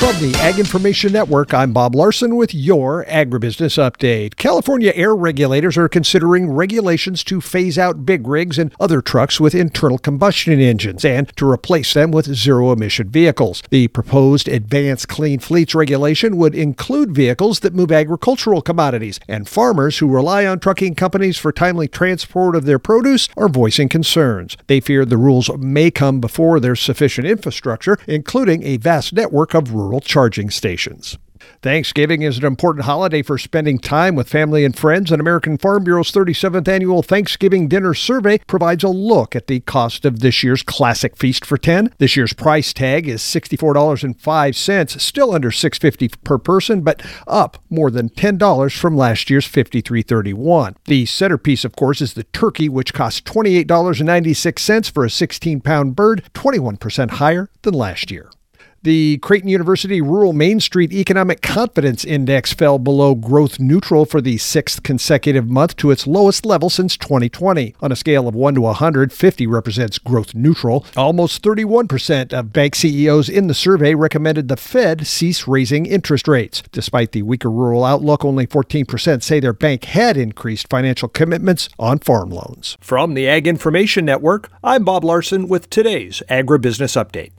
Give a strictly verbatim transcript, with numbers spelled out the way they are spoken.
From the Ag Information Network, I'm Bob Larson with your Agribusiness Update. California air regulators are considering regulations to phase out big rigs and other trucks with internal combustion engines and to replace them with zero-emission vehicles. The proposed Advanced Clean Fleets regulation would include vehicles that move agricultural commodities, and farmers who rely on trucking companies for timely transport of their produce are voicing concerns. They fear the rules may come before there's sufficient infrastructure, including a vast network of rural charging stations. Thanksgiving is an important holiday for spending time with family and friends, and American Farm Bureau's thirty-seventh Annual Thanksgiving Dinner Survey provides a look at the cost of this year's classic feast for ten. This year's price tag is sixty-four dollars and five cents, still under six dollars and fifty cents per person, but up more than ten dollars from last year's fifty-three dollars and thirty-one cents. The centerpiece, of course, is the turkey, which costs twenty-eight dollars and ninety-six cents for a sixteen pound bird, twenty-one percent higher than last year. The Creighton University Rural Main Street Economic Confidence Index fell below growth neutral for the sixth consecutive month to its lowest level since twenty twenty. On a scale of one to one hundred, fifty represents growth neutral. Almost thirty-one percent of bank C E Os in the survey recommended the Fed cease raising interest rates. Despite the weaker rural outlook, only fourteen percent say their bank had increased financial commitments on farm loans. From the Ag Information Network, I'm Bob Larson with today's Agribusiness Update.